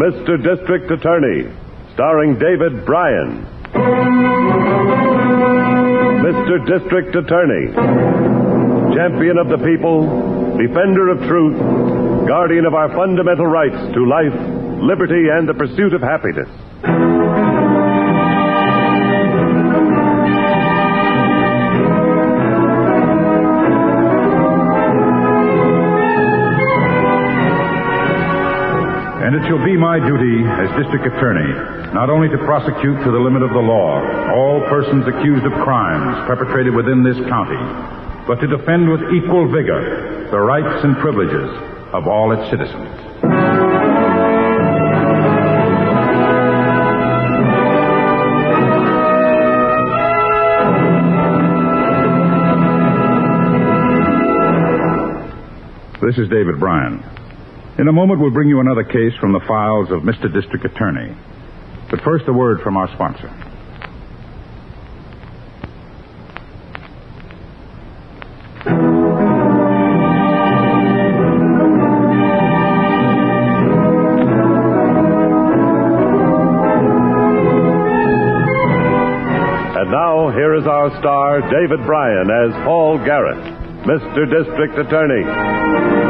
Mr. District Attorney, starring David Bryan. Mr. District Attorney, champion of the people, defender of truth, guardian of our fundamental rights to life, liberty, and the pursuit of happiness. And it shall be my duty as district attorney not only to prosecute to the limit of the law all persons accused of crimes perpetrated within this county, but to defend with equal vigor the rights and privileges of all its citizens. This is David Bryan. In a moment, we'll bring you another case from the files of Mr. District Attorney. But first, a word from our sponsor. And now, here is our star, David Bryan, as Paul Garrett, Mr. District Attorney.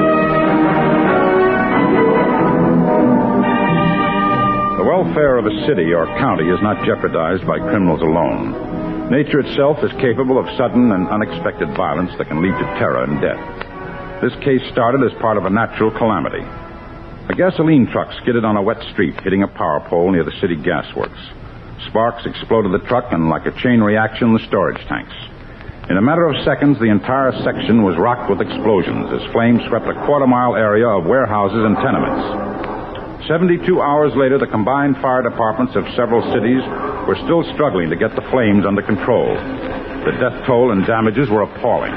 The welfare of a city or county is not jeopardized by criminals alone. Nature itself is capable of sudden and unexpected violence that can lead to terror and death. This case started as part of a natural calamity. A gasoline truck skidded on a wet street, hitting a power pole near the city gas works. Sparks exploded the truck, and like a chain reaction, the storage tanks. In a matter of seconds, the entire section was rocked with explosions as flames swept a quarter-mile area of warehouses and tenements. 72 hours later, the combined fire departments of several cities were still struggling to get the flames under control. The death toll and damages were appalling.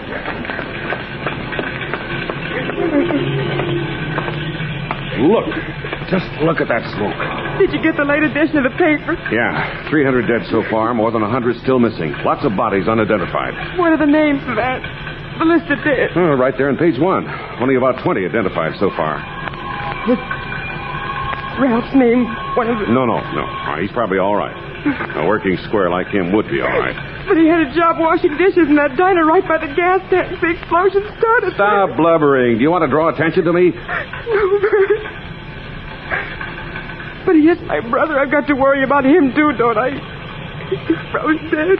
Look. Just look at that smoke. Did you get the late edition of the paper? Yeah, 300 dead so far, more than 100 still missing. Lots of bodies unidentified. What are the names of that? The list of dead. Oh, right there on page 1. Only about 20 identified so far. Was Ralph's name one of the... No. He's probably all right. A working square like him would be all right. But he had a job washing dishes in that diner right by the gas tank. The explosion started. Stop blubbering. Do you want to draw attention to me? No, Bert. But he is my brother. I've got to worry about him, too, don't I? He's probably dead.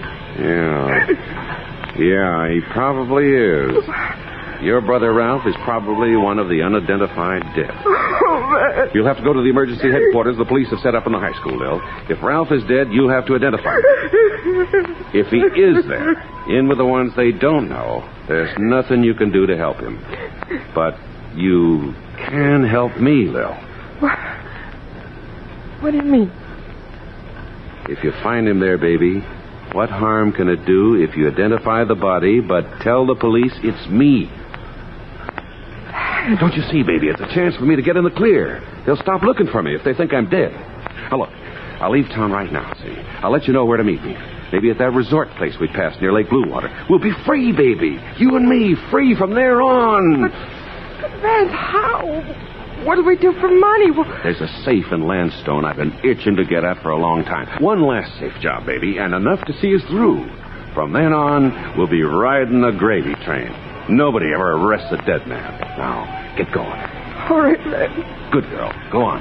Yeah, he probably is. Your brother Ralph is probably one of the unidentified dead. Oh, man. You'll have to go to the emergency headquarters the police have set up in the high school, Lil. If Ralph is dead, you'll have to identify him. If he is there, in with the ones they don't know, there's nothing you can do to help him. But you can help me, Lil. What do you mean? If you find him there, baby, what harm can it do if you identify the body but tell the police it's me? Don't you see, baby, it's a chance for me to get in the clear. They'll stop looking for me if they think I'm dead. Now, look, I'll leave town right now, see? I'll let you know where to meet me. Maybe at that resort place we passed near Lake Bluewater. We'll be free, baby. You and me, free from there on. But Vance, how? What do we do for money? There's a safe in Landstone I've been itching to get at for a long time. One last safe job, baby, and enough to see us through. From then on, we'll be riding a gravy train. Nobody ever arrests a dead man. Now, get going. All right, man. Good girl. Go on.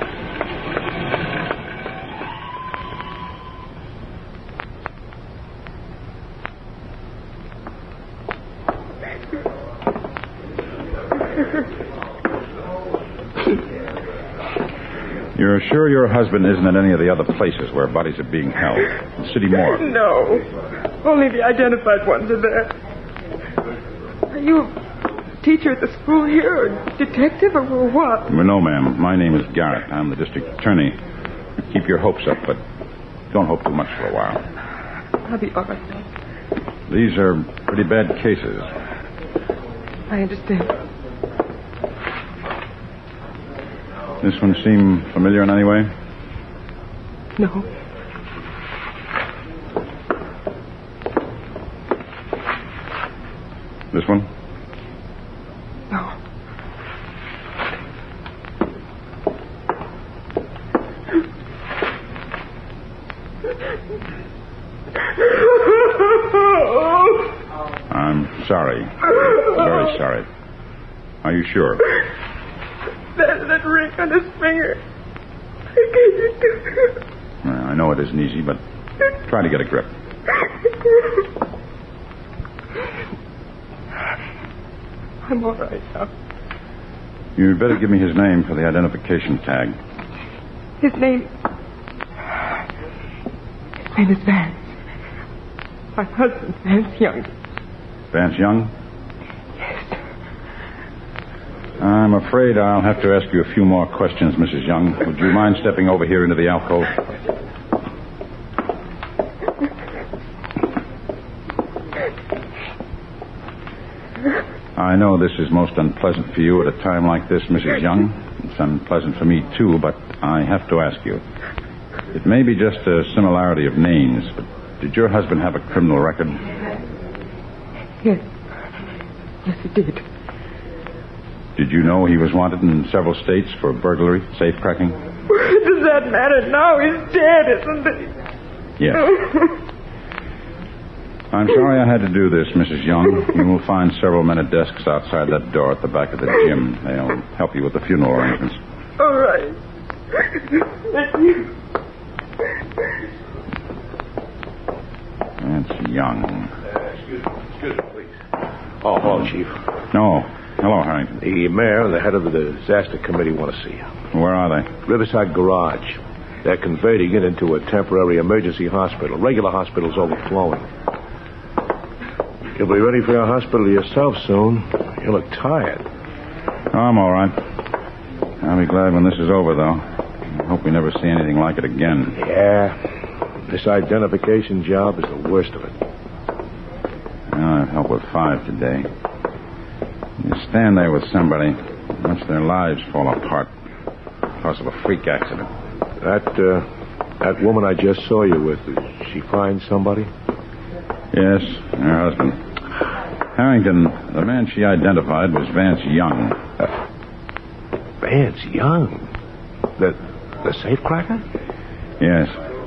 You're sure your husband isn't at any of the other places where bodies are being held? The city morgue? No. Only the identified ones are there. Are you a teacher at the school here, or detective, or what? Well, no, ma'am. My name is Garrett. I'm the district attorney. Keep your hopes up, but don't hope too much for a while. I'll be all right. These are pretty bad cases. I understand. This one seem familiar in any way? No. This one? No. sorry. Very sorry. Are you sure? That ring on his finger. I know it isn't easy, but try to get a grip. I'm all right now. You'd better give me his name for the identification tag. His name is Vance. My husband, Vance Young. Vance Young? Yes. I'm afraid I'll have to ask you a few more questions, Mrs. Young. Would you mind stepping over here into the alcove? I know this is most unpleasant for you at a time like this, Mrs. Young. It's unpleasant for me, too, but I have to ask you. It may be just a similarity of names, but did your husband have a criminal record? Yes. Yes, he did. Did you know he was wanted in several states for burglary, safecracking? Does that matter now? He's dead, isn't he? Yes. I'm sorry I had to do this, Mrs. Young. You will find several men at desks outside that door at the back of the gym. They'll help you with the funeral arrangements. All right. Thank you. That's Young. Excuse me, please. Oh, hello, Chief. No. Hello, Harrington. The mayor and the head of the disaster committee want to see you. Where are they? Riverside Garage. They're converting it into a temporary emergency hospital. Regular hospital's overflowing. You'll be ready for your hospital yourself soon. You look tired. Oh, I'm all right. I'll be glad when this is over, though. I hope we never see anything like it again. Yeah. This identification job is the worst of it. I've helped with 5 today. You stand there with somebody, watch their lives fall apart because of a freak accident. That woman I just saw you with, did she find somebody? Yes, her husband. Harrington, the man she identified was Vance Young. Vance Young? The safecracker? Yes.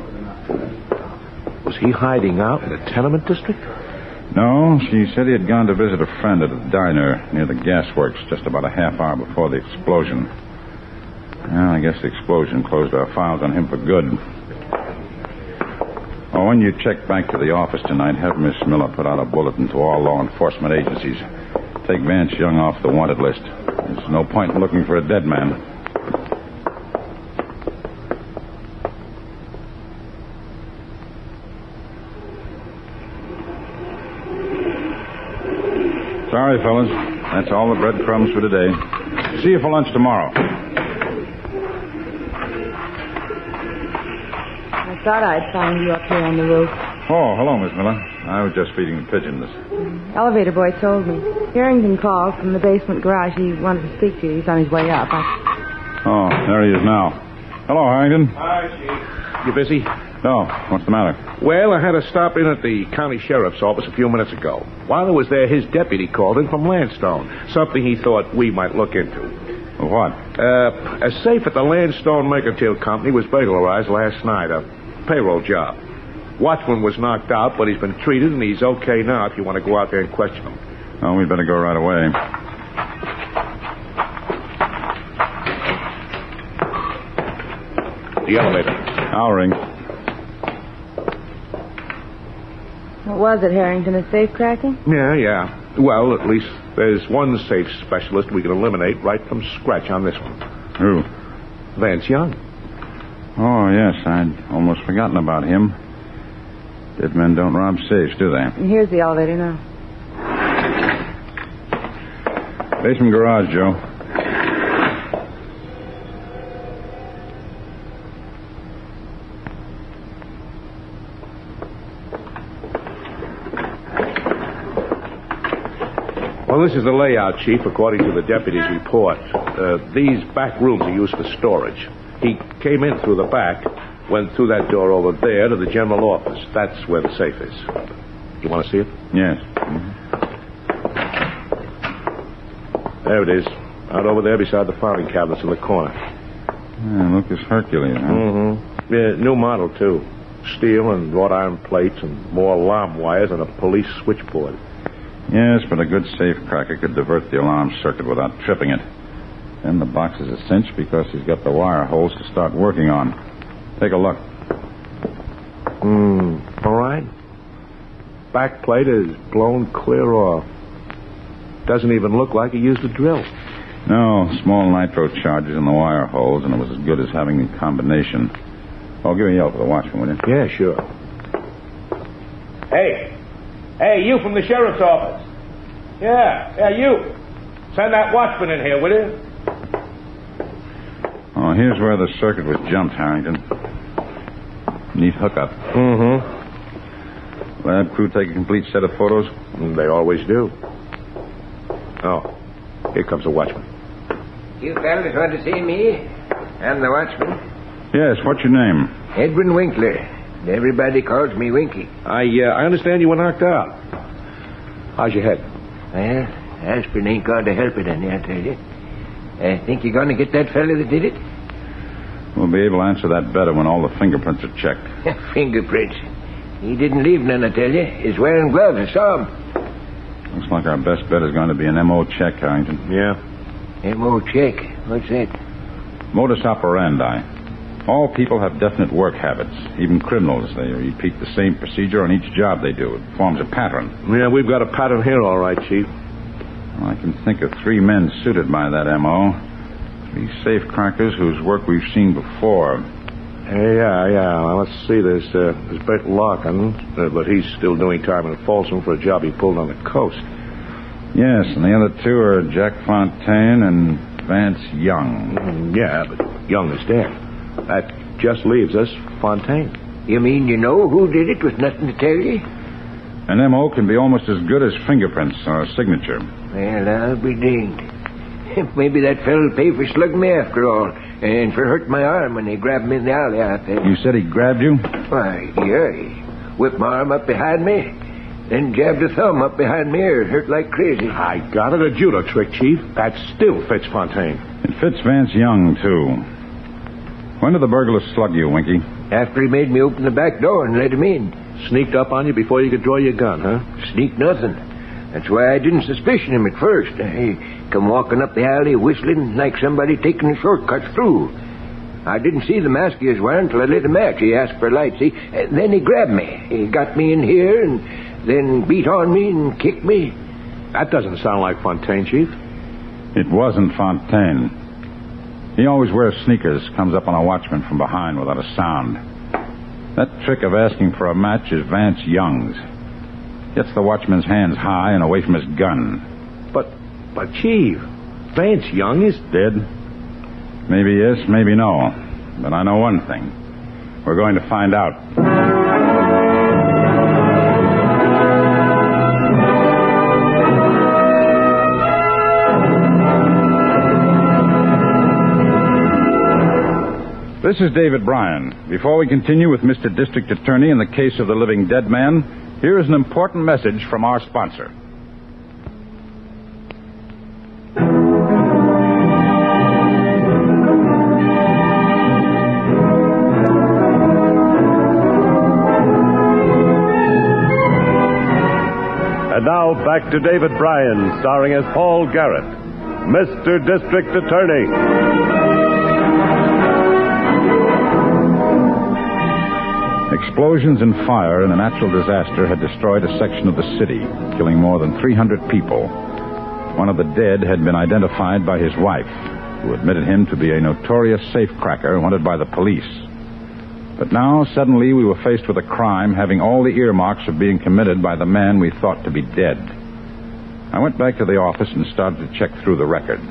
Was he hiding out in the tenement district? No, she said he had gone to visit a friend at a diner near the gasworks just about a half hour before the explosion. Well, I guess the explosion closed our files on him for good. Oh, when you check back to the office tonight, have Miss Miller put out a bulletin to all law enforcement agencies. Take Vance Young off the wanted list. There's no point in looking for a dead man. Sorry, fellas. That's all the breadcrumbs for today. See you for lunch tomorrow. I thought I'd find you up here on the roof. Oh, hello, Miss Miller. I was just feeding the pigeons. Elevator boy told me. Harrington called from the basement garage. He wanted to speak to you. He's on his way up. Oh, there he is now. Hello, Harrington. Hi, Chief. You busy? No. What's the matter? Well, I had to stop in at the county sheriff's office a few minutes ago. While I was there, his deputy called in from Landstone. Something he thought we might look into. What? A safe at the Landstone Mercantile Company was burglarized last night. A payroll job. Watchman was knocked out, but he's been treated, and he's okay now if you want to go out there and question him. Oh, we'd better go right away. The elevator. I'll ring. What was it, Harrington? A safe cracking? Yeah. Well, at least there's one safe specialist we can eliminate right from scratch on this one. Who? Vance Young. Oh, yes. I'd almost forgotten about him. Dead men don't rob safes, do they? And here's the elevator now. Basement garage, Joe. Well, this is the layout, Chief, according to the deputy's report. These back rooms are used for storage. He came in through the back, went through that door over there to the general office. That's where the safe is. You want to see it? Yes. There it is. Out over there beside the filing cabinets in the corner. Yeah, Lucas Hercules, huh? Mm-hmm. Yeah, new model, too. Steel and wrought iron plates and more alarm wires and a police switchboard. Yes, but a good safe cracker could divert the alarm circuit without tripping it. Then the box is a cinch because he's got the wire holes to start working on. Take a look. All right. Back plate is blown clear off. Doesn't even look like he used a drill. No, small nitro charges in the wire holes, and it was as good as having the combination. Oh, give me a yell for the watchman, will you? Yeah, sure. Hey, you from the sheriff's office. Yeah, you. Send that watchman in here, will you? Oh, here's where the circuit was jumped, Harrington. Neat hookup. Mm-hmm. Lab crew take a complete set of photos? They always do. Oh, here comes the watchman. You fellas want to see me? I'm the watchman. Yes, what's your name? Edwin Winkler. Everybody calls me Winky. I understand you were knocked out. How's your head? Well, aspirin ain't going to help it any, I tell you. Think you're going to get that fella that did it? We'll be able to answer that better when all the fingerprints are checked. Fingerprints. He didn't leave none, I tell you. He's wearing gloves. I saw him. Looks like our best bet is going to be an M.O. check, Harrington. Yeah. M.O. check? What's that? Modus operandi. All people have definite work habits. Even criminals. They repeat the same procedure on each job they do. It forms a pattern. Yeah, we've got a pattern here, all right, Chief. Well, I can think of 3 men suited by that M.O. 3 safe crackers whose work we've seen before. Yeah. Well, let's see. There's Bert Larkin, but he's still doing time in Folsom for a job he pulled on the coast. Yes, and the other 2 are Jack Fontaine and Vance Young. Yeah, but Young is dead. That just leaves us Fontaine. You mean you know who did it with nothing to tell you? An M.O. can be almost as good as fingerprints or a signature. Well, I'll be dinged. Maybe that fella'll pay for slugging me after all, and for hurting my arm when they grabbed me in the alley out there. You said he grabbed you? Why, yeah. He whipped my arm up behind me, then jabbed a thumb up behind me ear. It hurt like crazy. I got it, a judo trick, Chief. That still fits Fontaine. It fits Vance Young, too. When did the burglar slug you, Winky? After he made me open the back door and let him in. Sneaked up on you before you could draw your gun, huh? Sneak nothing. That's why I didn't suspicion him at first. He come walking up the alley whistling like somebody taking the shortcuts through. I didn't see the mask he was wearing till I lit a match. He asked for a light, see? Then he grabbed me. He got me in here and then beat on me and kicked me. That doesn't sound like Fontaine, Chief. It wasn't Fontaine. He always wears sneakers, comes up on a watchman from behind without a sound. That trick of asking for a match is Vance Young's. Gets the watchman's hands high and away from his gun. But Chief, Vance Young is dead. Maybe yes, maybe no. But I know one thing. We're going to find out. This is David Bryan. Before we continue with Mr. District Attorney in the case of the living dead man, here is an important message from our sponsor. And now back to David Bryan, starring as Paul Garrett, Mr. District Attorney. Explosions and fire in a natural disaster had destroyed a section of the city, killing more than 300 people. One of the dead had been identified by his wife, who admitted him to be a notorious safecracker wanted by the police. But now, suddenly, we were faced with a crime having all the earmarks of being committed by the man we thought to be dead. I went back to the office and started to check through the records.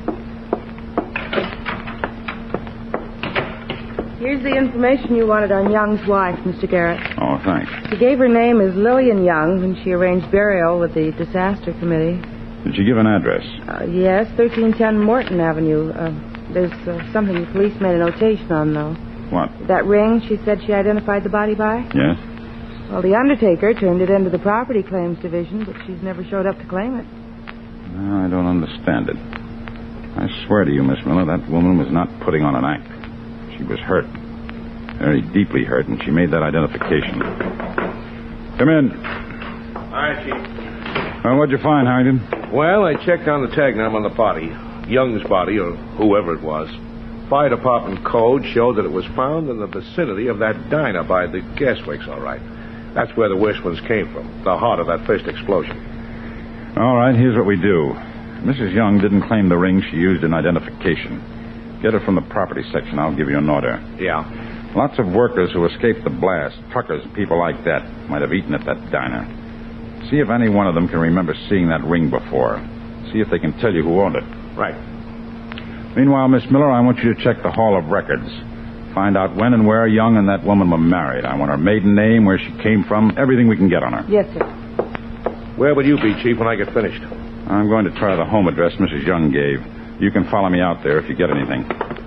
Here's the information you wanted on Young's wife, Mr. Garrett. Oh, thanks. She gave her name as Lillian Young when she arranged burial with the disaster committee. Did she give an address? Yes, 1310 Morton Avenue. There's something the police made a notation on, though. What? That ring she said she identified the body by? Yes. Well, the undertaker turned it into the property claims division, but she's never showed up to claim it. No, I don't understand it. I swear to you, Miss Miller, that woman was not putting on an act. She was hurt. Very deeply hurt, and she made that identification. Come in. All right, Chief. Well, what'd you find, Harrington? Well, I checked on the tag number on the body. Young's body, or whoever it was. Fire department code showed that it was found in the vicinity of that diner by the gas works, all right. That's where the worst ones came from, the heart of that first explosion. All right, here's what we do. Mrs. Young didn't claim the ring she used in identification. Get it from the property section. I'll give you an order. Yeah. Lots of workers who escaped the blast, truckers, people like that, might have eaten at that diner. See if any one of them can remember seeing that ring before. See if they can tell you who owned it. Right. Meanwhile, Miss Miller, I want you to check the Hall of Records. Find out when and where Young and that woman were married. I want her maiden name, where she came from, everything we can get on her. Yes, sir. Where will you be, Chief, when I get finished? I'm going to try the home address Mrs. Young gave. You can follow me out there if you get anything.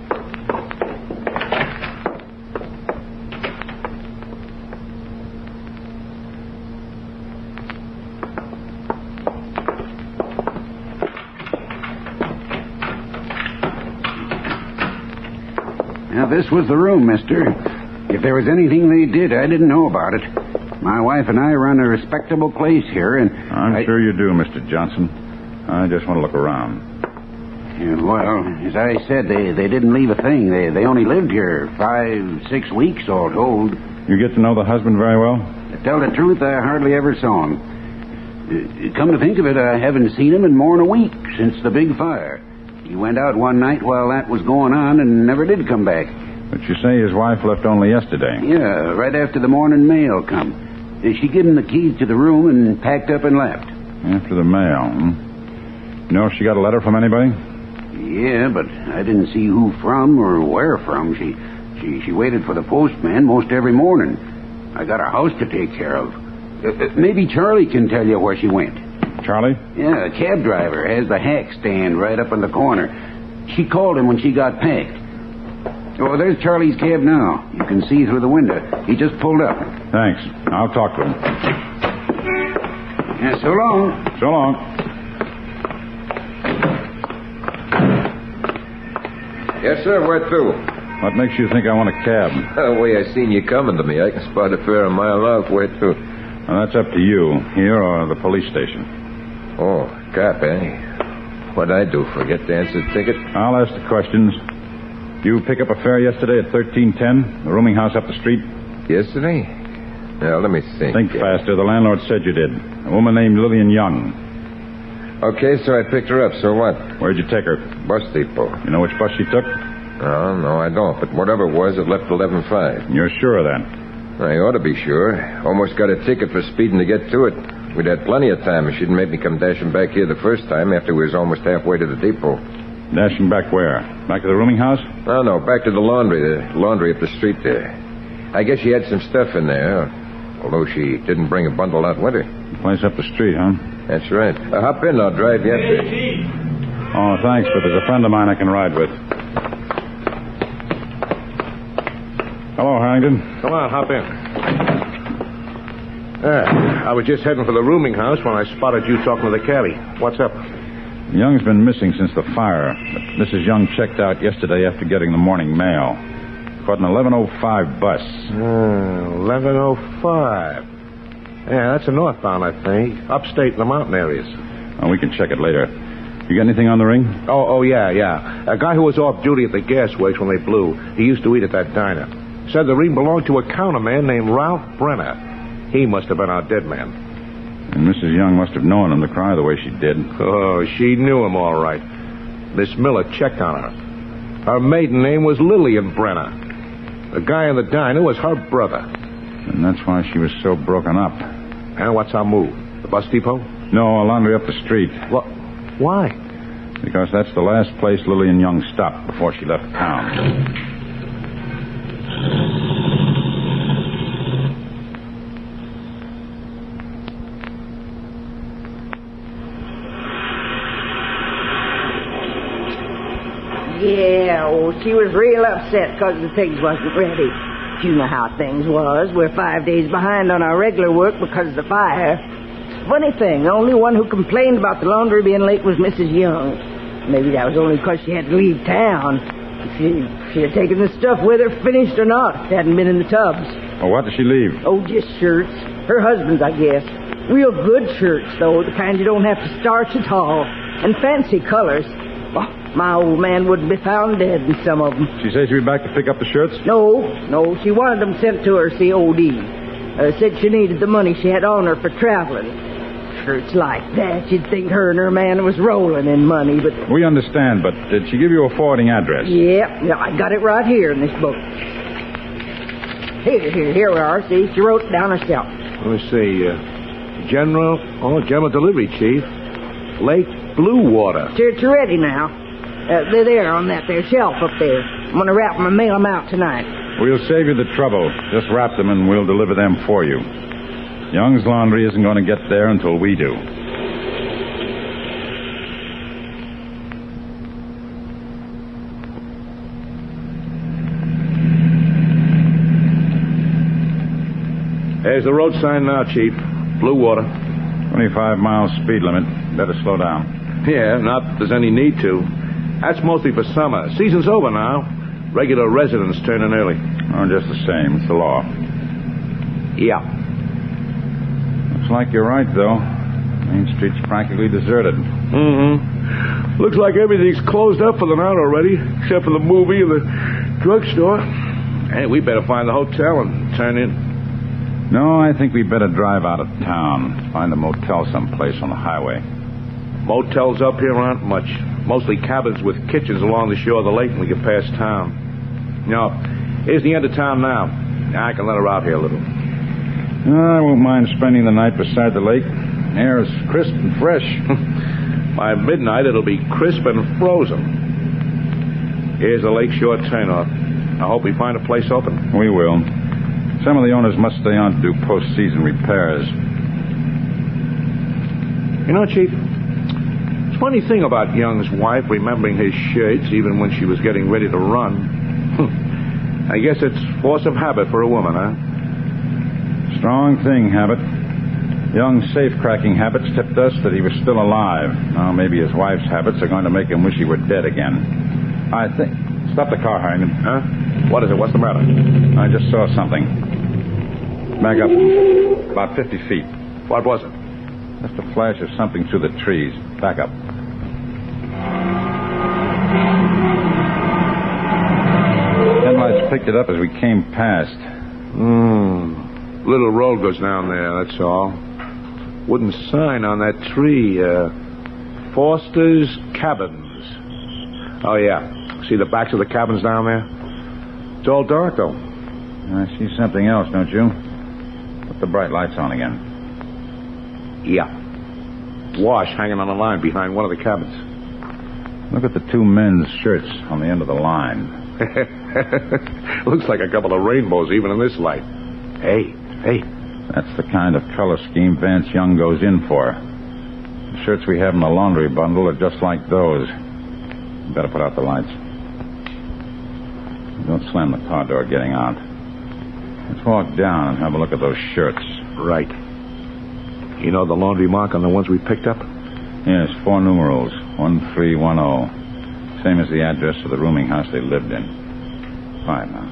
Now, this was the room, mister. If there was anything they did, I didn't know about it. My wife and I run a respectable place here, and I'm sure you do, Mr. Johnson. I just want to look around. Yeah, well, as I said, they didn't leave a thing. They only lived here 5-6 weeks, all told. You get to know the husband very well? To tell the truth, I hardly ever saw him. Come to think of it, I haven't seen him in more than a week since the big fire. He went out one night while that was going on and never did come back. But you say his wife left only yesterday. Yeah, right after the morning mail come. She gave him the keys to the room and packed up and left. After the mail, You know if she got a letter from anybody? Yeah, but I didn't see who from or where from. She waited for the postman most every morning. I got a house to take care of. Maybe Charlie can tell you where she went. Charlie? Yeah, a cab driver has the hack stand right up in the corner. She called him when she got packed. Oh, there's Charlie's cab now. You can see through the window. He just pulled up. Thanks. I'll talk to him. Yeah, so long. So long. Yes, sir. Where to? What makes you think I want a cab? The way I seen you coming to me, I can spot a fare a mile off. Where to? Well, that's up to you, here or the police station. Oh, cop, eh? What'd I do? Forget to answer the ticket? I'll ask the questions. You pick up a fare yesterday at 1310, the rooming house up the street? Yesterday? Now, let me think. Think faster. The landlord said you did. A woman named Lillian Young. Okay, so I picked her up. So what? Where'd you take her? Bus depot. You know which bus she took? Oh, no, I don't. But whatever it was, it left 11:05. You're sure of that? I ought to be sure. Almost got a ticket for speeding to get to it. We'd had plenty of time if she didn't make me come dashing back here the first time after we was almost halfway to the depot. Dashing back where? Back to the rooming house? Oh, no, back to the laundry up the street there. I guess she had some stuff in there, although she didn't bring a bundle out with her. Place up the street, huh? That's right. Hop in, I'll drive you up there. Oh, thanks, but there's a friend of mine I can ride with. Hello, Harrington. Come on, hop in. I was just heading for the rooming house when I spotted you talking to the cabbie. What's up? Young's been missing since the fire. But Mrs. Young checked out yesterday after getting the morning mail. Caught an 11:05 bus. 11:05. Yeah, that's a northbound, I think. Upstate in the mountain areas. Oh, we can check it later. You got anything on the ring? Oh, yeah. A guy who was off duty at the gas works when they blew. He used to eat at that diner. Said the ring belonged to a counterman named Ralph Brenner. He must have been our dead man. And Mrs. Young must have known him to cry the way she did. Oh, she knew him all right. Miss Miller checked on her. Her maiden name was Lillian Brenner. The guy in the diner was her brother. And that's why she was so broken up. And what's our move? The bus depot? No, a laundry up the street. What? Why? Because that's the last place Lillian Young stopped before she left town. Yeah, she was real upset because the things wasn't ready. You know how things was. We're 5 days behind on our regular work because of the fire. Funny thing, the only one who complained about the laundry being late was Mrs. Young. Maybe that was only because she had to leave town. She had taken the stuff with her, finished or not. It hadn't been in the tubs. Oh, what did she leave? Oh, just shirts. Her husband's, I guess. Real good shirts, though, the kind you don't have to starch at all. And fancy colors. Oh, my old man wouldn't be found dead in some of them. She said she'd be back to pick up the shirts? No, she wanted them sent to her COD. Said she needed the money she had on her for traveling. Shirts like that, you'd think her and her man was rolling in money, but... We understand, but did she give you a forwarding address? Yeah, I got it right here in this book. Here we are. See, she wrote it down herself. Let me see. General Delivery, Chief. Lake Blue Water. It's ready now. They're there on that there shelf up there. I'm going to wrap them and mail them out tonight. We'll save you the trouble. Just wrap them and we'll deliver them for you. Young's Laundry isn't going to get there until we do. There's the road sign now, Chief. Blue Water. 25 miles speed limit. Better slow down. Yeah, not that there's any need to. That's mostly for summer. Season's over now. Regular residents turn in early. Oh, just the same. It's the law. Yeah. Looks like you're right, though. Main Street's practically deserted. Mm-hmm. Looks like everything's closed up for the night already, except for the movie and the drugstore. Hey, we better find the hotel and turn in. No, I think we'd better drive out of town. Find a motel someplace on the highway. Motels up here aren't much. Mostly cabins with kitchens along the shore of the lake when we get past town. No, here's the end of town now. I can let her out here a little. I won't mind spending the night beside the lake. Air is crisp and fresh. By midnight, it'll be crisp and frozen. Here's the lakeshore turnoff. I hope we find a place open. We will. Some of the owners must stay on to do post-season repairs. You know, Chief, it's a funny thing about Young's wife remembering his shirts even when she was getting ready to run. I guess it's force of habit for a woman, huh? Strong thing, Habit. Young's safe-cracking habits tipped us that he was still alive. Now, maybe his wife's habits are going to make him wish he were dead again. I think... Stop the car, Harrington. Huh? What is it? What's the matter? I just saw something. Back up. About 50 feet. What was it? Just a flash of something through the trees. Back up. Headlights picked it up as we came past. Little road goes down there, that's all. Wooden sign on that tree. Foster's Cabins. Oh, yeah. See the backs of the cabins down there? It's all dark, though. I see something else, don't you? Put the bright lights on again. Yeah. Wash hanging on a line behind one of the cabins. Look at the two men's shirts on the end of the line. Looks like a couple of rainbows even in this light. Hey. That's the kind of color scheme Vance Young goes in for. The shirts we have in the laundry bundle are just like those. You better put out the lights. Don't slam the car door getting out. Let's walk down and have a look at those shirts. Right. You know the laundry mark on the ones we picked up? Yes, 4 numerals. 1310. Same as the address of the rooming house they lived in. Quiet now.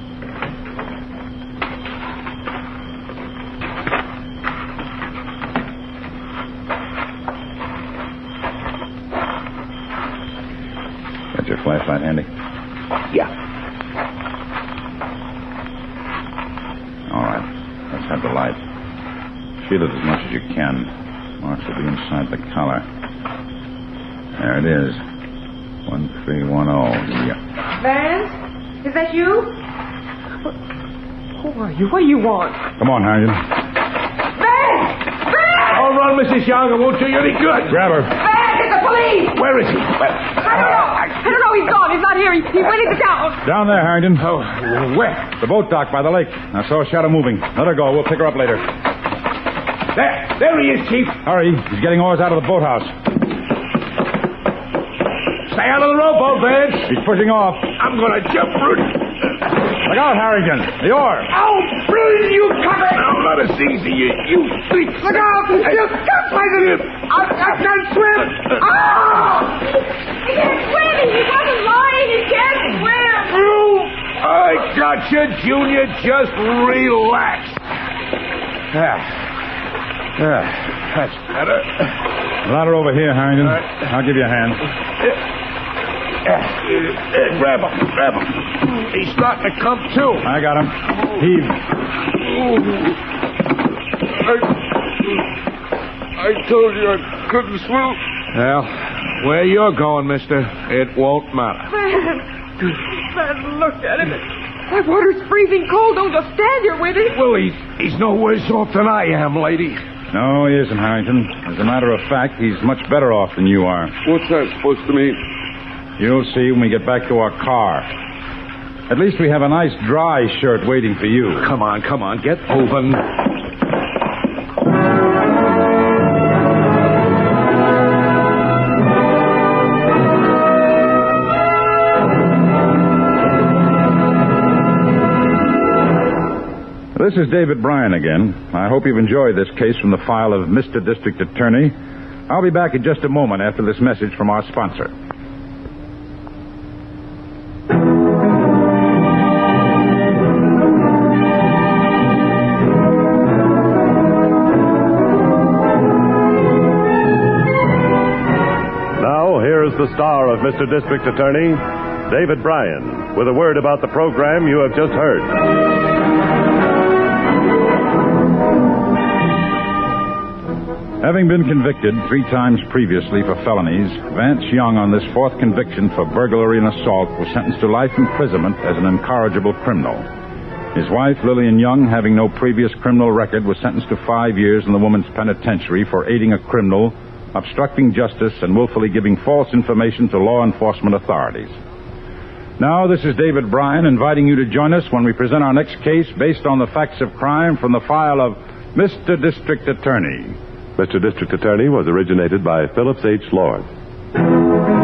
Got your flashlight handy? Yeah. All right. Let's have the light. Shield it as much as you can. Marks will be inside the collar. There it is. 1310. Yeah. Vance? Is that you? Who are you? What do you want? Come on, Harrington. Vance! Vance! Don't run, Mrs. Young. It won't do you any good. Grab her. Vance, it's the police! Where is he? I don't know. He's gone. He's not here. He went into town. Down there, Harrington. Oh, where? The boat dock by the lake. I saw a shadow moving. Let her go. We'll pick her up later. There he is, Chief. Hurry. He's getting oars out of the boathouse. Stay out of the rowboat, Vance. He's pushing off. I'm going to jump root. Look out, Harrington. The oar. Oh, brilliant, you cover. I'm not as easy, you think. Look out. You can't find him. I can't swim. Ah! He can't swim. He wasn't lying. He can't swim. I got you, Junior. Just relax. That's better. Ladder over here, Harrington. All right. I'll give you a hand. Grab him. He's starting to come to. I got him. Heave. I told you I couldn't swim. Well, where you're going, mister, it won't matter. Man, look at him. That water's freezing cold. Don't just stand here with him. Well, he's no worse off than I am, lady. No, he isn't, Harrington. As a matter of fact, he's much better off than you are. What's that supposed to mean? You'll see when we get back to our car. At least we have a nice dry shirt waiting for you. Come on, get moving. This is David Bryan again. I hope you've enjoyed this case from the file of Mr. District Attorney. I'll be back in just a moment after this message from our sponsor. Now, here's the star of Mr. District Attorney, David Bryan, with a word about the program you have just heard. Having been convicted 3 times previously for felonies, Vance Young, on this 4th conviction for burglary and assault, was sentenced to life imprisonment as an incorrigible criminal. His wife, Lillian Young, having no previous criminal record, was sentenced to 5 years in the women's penitentiary for aiding a criminal, obstructing justice, and willfully giving false information to law enforcement authorities. Now, this is David Bryan inviting you to join us when we present our next case based on the facts of crime from the file of Mr. District Attorney. Mr. District Attorney was originated by Phillips H. Lord.